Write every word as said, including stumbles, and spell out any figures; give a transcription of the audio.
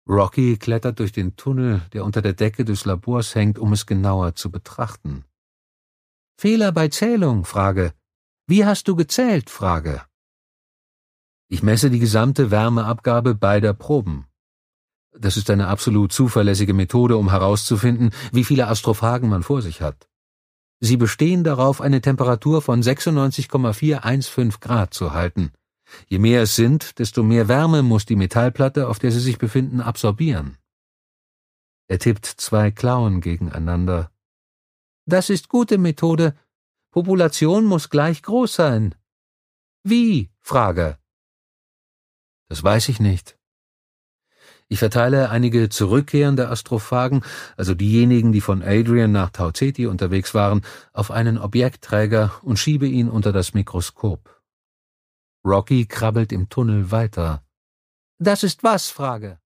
Rocky klettert durch den Tunnel, der unter der Decke des Labors hängt, um es genauer zu betrachten. Fehler bei Zählung? Frage. Wie hast du gezählt? Frage. Ich messe die gesamte Wärmeabgabe beider Proben. Das ist eine absolut zuverlässige Methode, um herauszufinden, wie viele Astrophagen man vor sich hat. Sie bestehen darauf, eine Temperatur von sechsundneunzig Komma vierhundertfünfzehn Grad zu halten. Je mehr es sind, desto mehr Wärme muss die Metallplatte, auf der sie sich befinden, absorbieren. Er tippt zwei Klauen gegeneinander. Das ist gute Methode. Population muss gleich groß sein. Wie? Frage. Das weiß ich nicht. Ich verteile einige zurückkehrende Astrophagen, also diejenigen, die von Adrian nach Tau Ceti unterwegs waren, auf einen Objektträger und schiebe ihn unter das Mikroskop. Rocky krabbelt im Tunnel weiter. Das ist was? Frage.